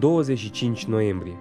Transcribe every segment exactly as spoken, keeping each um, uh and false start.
douăzeci și cinci noiembrie.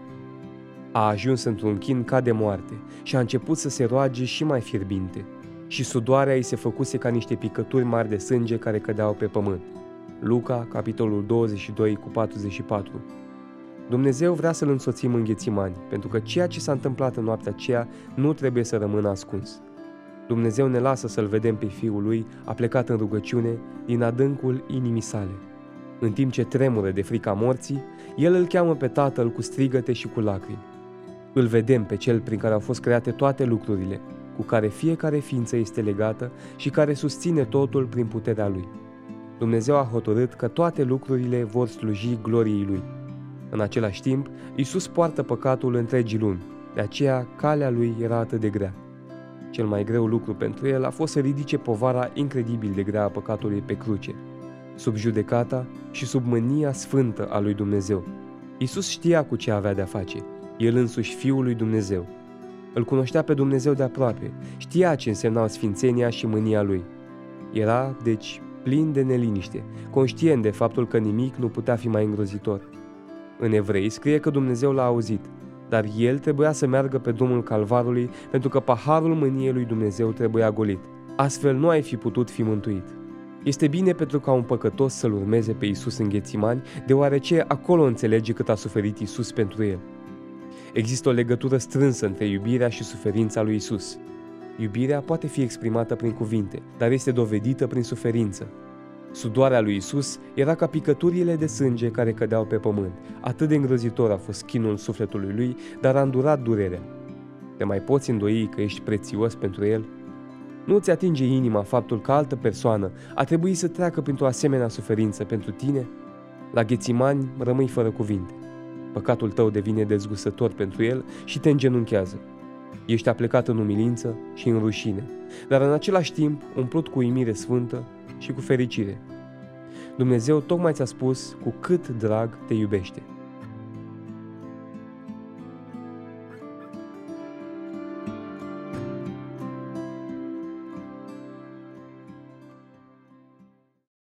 A ajuns într-un chin ca de moarte și a început să se roage și mai fierbinte, și sudoarea îi se făcuse ca niște picături mari de sânge care cădeau pe pământ. Luca, capitolul douăzeci și doi cu patruzeci și patru. Dumnezeu vrea să-l însoțim în Ghețimani, pentru că ceea ce s-a întâmplat în noaptea aceea nu trebuie să rămână ascuns. Dumnezeu ne lasă să-l vedem pe Fiul lui, a plecat în rugăciune din adâncul inimii sale. În timp ce tremură de frica morții, El îl cheamă pe Tatăl cu strigăte și cu lacrimi. Îl vedem pe Cel prin care au fost create toate lucrurile, cu care fiecare ființă este legată și care susține totul prin puterea Lui. Dumnezeu a hotărât că toate lucrurile vor sluji gloriei Lui. În același timp, Iisus poartă păcatul întregii lumi, de aceea calea Lui era atât de grea. Cel mai greu lucru pentru El a fost să ridice povara incredibil de grea a păcatului pe cruce, sub judecata și sub mânia sfântă a lui Dumnezeu. Iisus știa cu ce avea de-a face, El însuși Fiul lui Dumnezeu. Îl cunoștea pe Dumnezeu de aproape, știa ce însemnau sfințenia și mânia Lui. Era, deci, plin de neliniște, conștient de faptul că nimic nu putea fi mai îngrozitor. În Evrei scrie că Dumnezeu l-a auzit, dar El trebuia să meargă pe drumul Calvarului pentru că paharul mâniei lui Dumnezeu trebuia golit. Astfel nu ai fi putut fi mântuit. Este bine pentru ca un păcătos să-L urmeze pe Iisus în Ghețimani, deoarece acolo înțelege cât a suferit Iisus pentru el. Există o legătură strânsă între iubirea și suferința lui Iisus. Iubirea poate fi exprimată prin cuvinte, dar este dovedită prin suferință. Sudoarea lui Iisus era ca picăturile de sânge care cădeau pe pământ. Atât de îngrozitor a fost chinul sufletului lui, dar a îndurat durerea. Te mai poți îndoi că ești prețios pentru El? Nu-ți atinge inima faptul că altă persoană a trebuit să treacă printr-o asemenea suferință pentru tine? La Ghețimani rămâi fără cuvinte. Păcatul tău devine dezgustător pentru El și te îngenunchează. Ești aplecat în umilință și în rușine, dar în același timp umplut cu uimire sfântă și cu fericire. Dumnezeu tocmai ți-a spus cu cât drag te iubește.